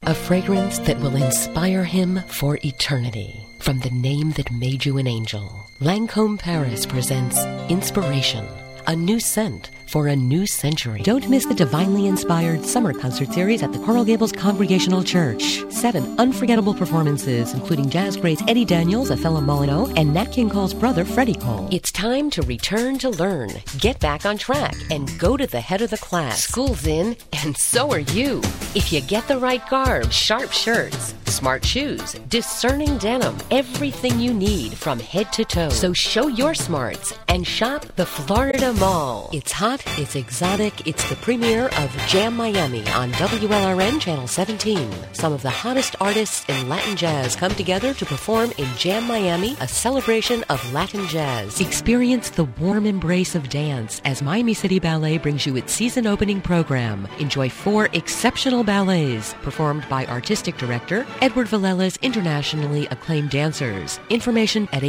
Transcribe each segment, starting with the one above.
A fragrance that will inspire him for eternity. From the name that made you an angel, Lancôme Paris presents Inspiration, a new scent for a new century. Don't miss the divinely inspired summer concert series at the Coral Gables Congregational Church. 7 unforgettable performances, including jazz greats Eddie Daniels, Othello Molyneux, and Nat King Cole's brother, Freddie Cole. It's time to return to learn, get back on track, and go to the head of the class. School's in, and so are you. If you get the right garb, sharp shirts, smart shoes, discerning denim, everything you need from head to toe. So show your smarts and shop the Florida Mall. It's hot, it's exotic, it's the premiere of Jam Miami on WLRN Channel 17. Some of the hottest artists in Latin jazz come together to perform in Jam Miami, a celebration of Latin jazz. Experience the warm embrace of dance as Miami City Ballet brings you its season opening program. Enjoy 4 exceptional ballets performed by artistic director Edward Villela's internationally acclaimed dancers. Information at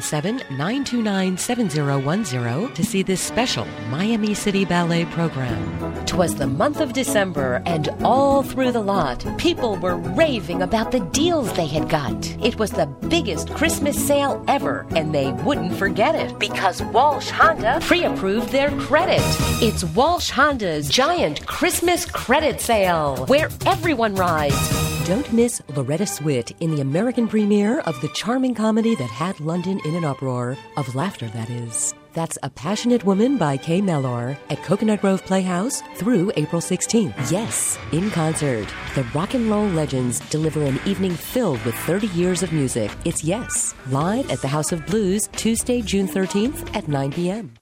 877-929-7010 to see this special Miami City Ballet program. 'Twas the month of December, and all through the lot, people were raving about the deals they had got. It was the biggest Christmas sale ever, and they wouldn't forget it because Walsh Honda pre-approved their credit. It's Walsh Honda's giant Christmas credit sale, where everyone rides. Don't miss Loretta Swit in the American premiere of the charming comedy that had London in an uproar, of laughter, that is. That's A Passionate Woman by Kay Mellor at Coconut Grove Playhouse through April 16th. Yes, in concert, the rock and roll legends deliver an evening filled with 30 years of music. It's Yes, live at the House of Blues, Tuesday, June 13th at 9 p.m.